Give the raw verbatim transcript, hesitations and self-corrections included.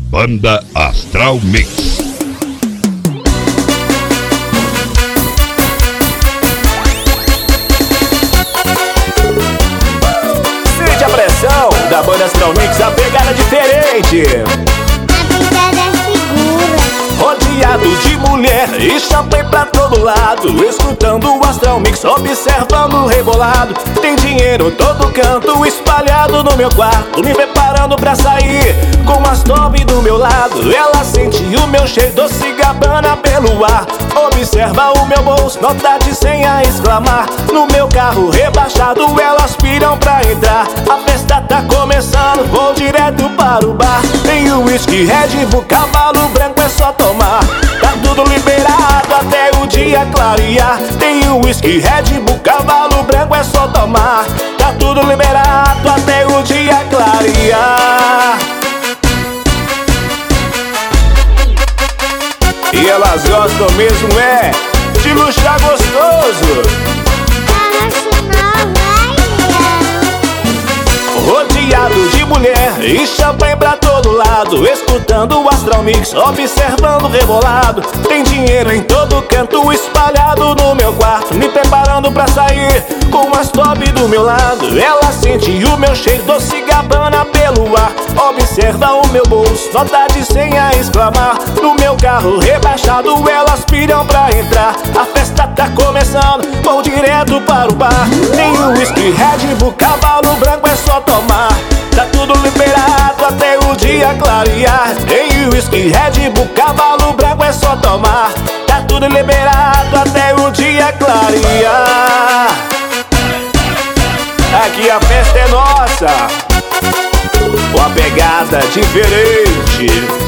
Banda Astral Mix. Sente a pressão da Banda Astral Mix, a pegada diferente. A pegada é segura. Rodeado de mulher e champanhe pra todo lado, escutando o Astral Mix, observando o rebolado. Tem dinheiro todo canto, espalhado no meu quarto, me preparando pra sair com as top do meu lado. Ela sente o meu cheiro, doce Gabbana pelo ar. Observa o meu bolso, nota de cem a exclamar. No meu carro rebaixado, elas piram pra entrar. A festa tá começando, vou direto para o bar. Tem o whisky, Red Bull, cavalo branco, é só tomar. Tá tudo liberado até o dia clarear. Tem o whisky, Red Bull, cavalo branco, é só tomar. Tá tudo liberado até o dia clarear. E elas gostam mesmo, é, de luxar gostoso. Rodeado de mulher e champanhe pra todo lado, escutando o Astral Mix, observando o rebolado. Tem dinheiro em todo canto, espalhado no meu quarto, me preparando pra sair com as top do meu lado. Ela sente o meu cheiro, doce Gabbana pelo ar. Observa o meu bolso, nota de cem a exclamar. No meu carro rebaixado, elas piram pra entrar. A festa tá começando, vou direto para o bar. Tem o whisky, Red Bull, cavalo branco, é só tomar. Tá tudo liberado até o dia clarear. Tem o whisky, Red Bull, cavalo branco, é só tomar. Tá tudo liberado até o dia clarear. Aqui a festa é nossa, com a pegada diferente.